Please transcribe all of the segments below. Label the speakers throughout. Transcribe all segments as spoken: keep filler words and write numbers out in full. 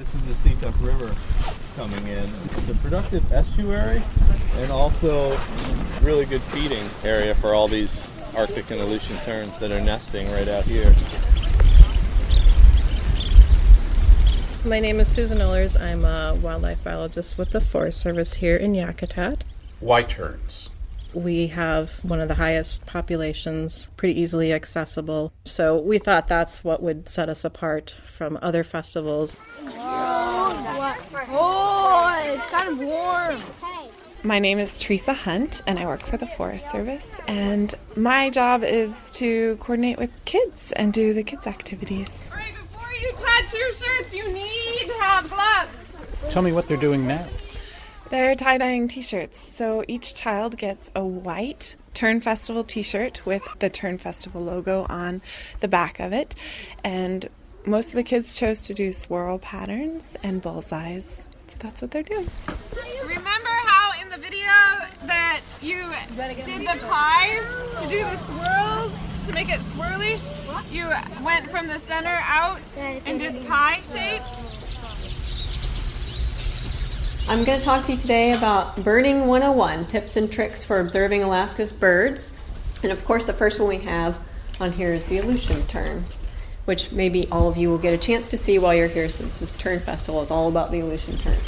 Speaker 1: This is the Seatuck River coming in. It's a productive estuary and also really good feeding area for all these Arctic and Aleutian terns that are nesting right out here.
Speaker 2: My name is Susan Ullers. I'm a wildlife biologist with the Forest Service here in Yakutat.
Speaker 3: Why terns?
Speaker 2: We have one of the highest populations, pretty easily accessible. So we thought that's what would set us apart from other festivals.
Speaker 4: Oh, oh it's kind of warm.
Speaker 5: My name is Teresa Hunt, and I work for the Forest Service. And my job is to coordinate with kids and do the kids' activities.
Speaker 6: Right, before you touch your shirts, you need to have gloves.
Speaker 3: Tell me what they're doing now.
Speaker 5: They're tie-dyeing t-shirts. So each child gets a white Tern Festival t-shirt with the Tern Festival logo on the back of it. And most of the kids chose to do swirl patterns and bullseyes. So that's what they're doing.
Speaker 6: Remember how in the video that you did the pies to do the swirls, to make it swirlish? You went from the center out and did pie shape?
Speaker 7: I'm going to talk to you today about Birding one oh one, tips and tricks for observing Alaska's birds. And of course the first one we have on here is the Aleutian tern, which maybe all of you will get a chance to see while you're here, since this Tern Festival is all about the Aleutian terns.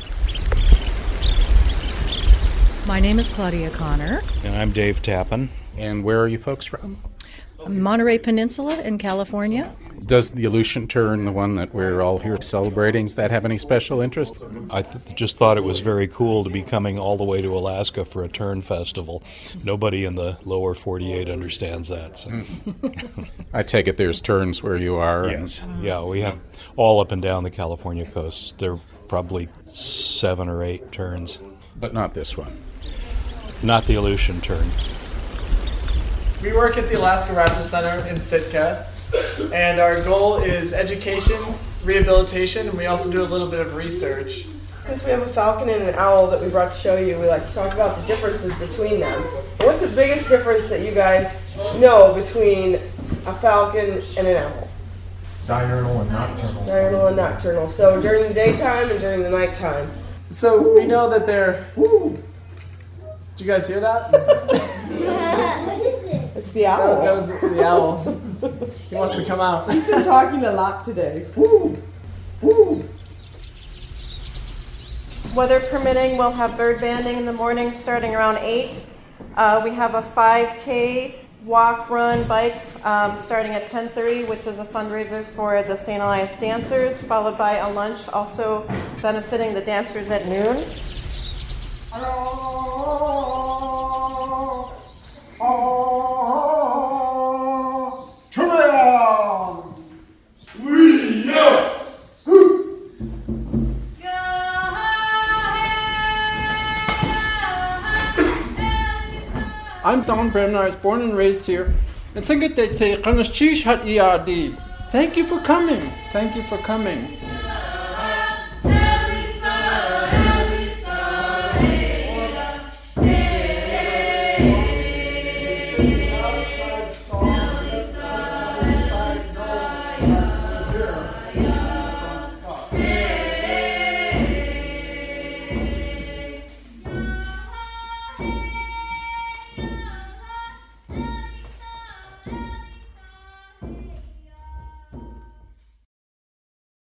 Speaker 8: My name is Claudia Connor.
Speaker 9: And I'm Dave Tappan.
Speaker 3: And where are you folks from?
Speaker 8: Monterey Peninsula in California.
Speaker 3: Does the Aleutian tern, the one that we're all here celebrating, does that have any special interest?
Speaker 9: I th- just thought it was very cool to be coming all the way to Alaska for a tern festival. Nobody in the lower forty-eight understands that. So.
Speaker 3: I take it there's terns where you are.
Speaker 9: Yes. And... Yeah, we have all up and down the California coast. There are probably seven or eight terns.
Speaker 3: But not this one.
Speaker 9: Not the Aleutian tern.
Speaker 10: We work at the Alaska Raptor Center in Sitka, and our goal is education, rehabilitation, and we also do a little bit of research.
Speaker 11: Since we have a falcon and an owl that we brought to show you, we like to talk about the differences between them. What's the biggest difference that you guys know between a falcon and an owl?
Speaker 12: Diurnal and nocturnal.
Speaker 11: Diurnal and nocturnal. So during the daytime and during the nighttime.
Speaker 10: So we know that they're... Woo. Did you guys hear that?
Speaker 11: What is it? It's the owl.
Speaker 10: That was the owl. He wants to come out.
Speaker 11: He's been talking a lot today. Woo. Woo.
Speaker 2: Weather permitting, we'll have bird banding in the morning starting around eight. Uh, we have a five K walk, run, bike um, starting at ten thirty, which is a fundraiser for the Saint Elias dancers, followed by a lunch also benefiting the dancers at noon.
Speaker 12: Oh, oh, turn around! We are!
Speaker 13: I'm Don Brennan. I was born and raised here. I think it they say, thank you for coming. Thank you for coming.